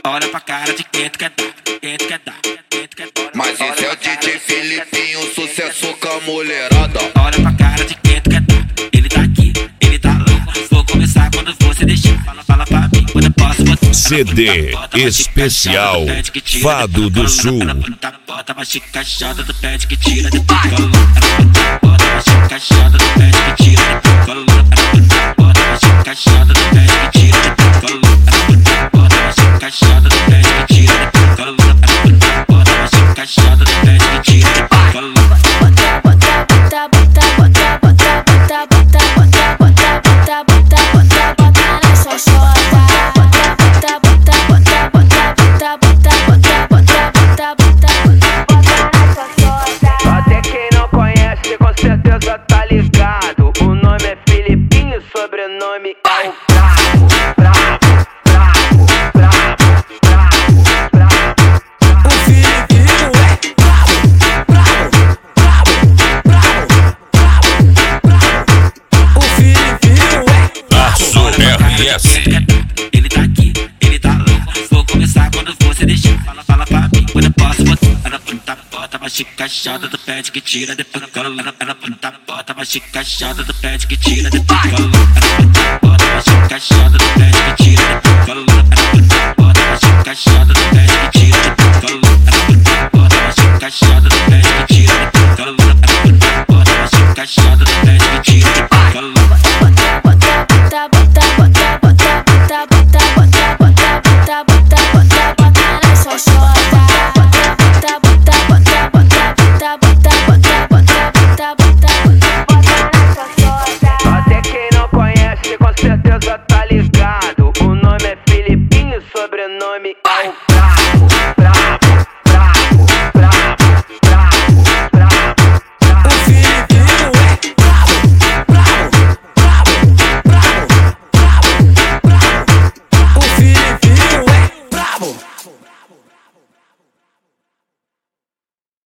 Olha pra cara de quem tu quer dar, quem tu quer dar, quem tu quer dar. Mas esse é o DJ Filipinho, sucesso com a mulherada. Olha pra cara de quem tu quer dar, ele tá aqui, ele tá lá. Vou começar quando você deixar. Fala pra mim quando eu posso botar. CD especial Fado do Sul. Bota uma chicachada do pé que tira depois coloca. Bota uma chicachada do pé que tira depois coloca. Bota uma chicachada do pé que tira depois coloca. Bota uma chicachada do pé que tira depois coloca. Bota uma chicachada do pé que tira depois coloca. Até quem não conhece com certeza tá ligado. O nome é Filipinho, sobrenome é o Bravo, Bravo, Bravo, Bravo, Bravo, Bravo. O Filipinho é bravo, bravo, bravo, bravo, bravo, bravo. O Filipinho é Aço RS. Ele tá aqui, ele tá lá. Vou começar quando você deixar. Fala pra mim quando eu posso botar. Bota uma chicachada do pé que tira depois coloca. Bota uma chicachada do pé que tira depois coloca. Bota uma chicachada do pé que tira depois coloca. Bota uma chicachada do pé que tira depois coloca. Bota uma chicachada do pé que tira depois coloca. Bota uma chicachada do pé que tira depois coloca. Até quem não conhece com certeza tá ligado. O nome é Filipinho, sobrenome é o Bravo, Bravo.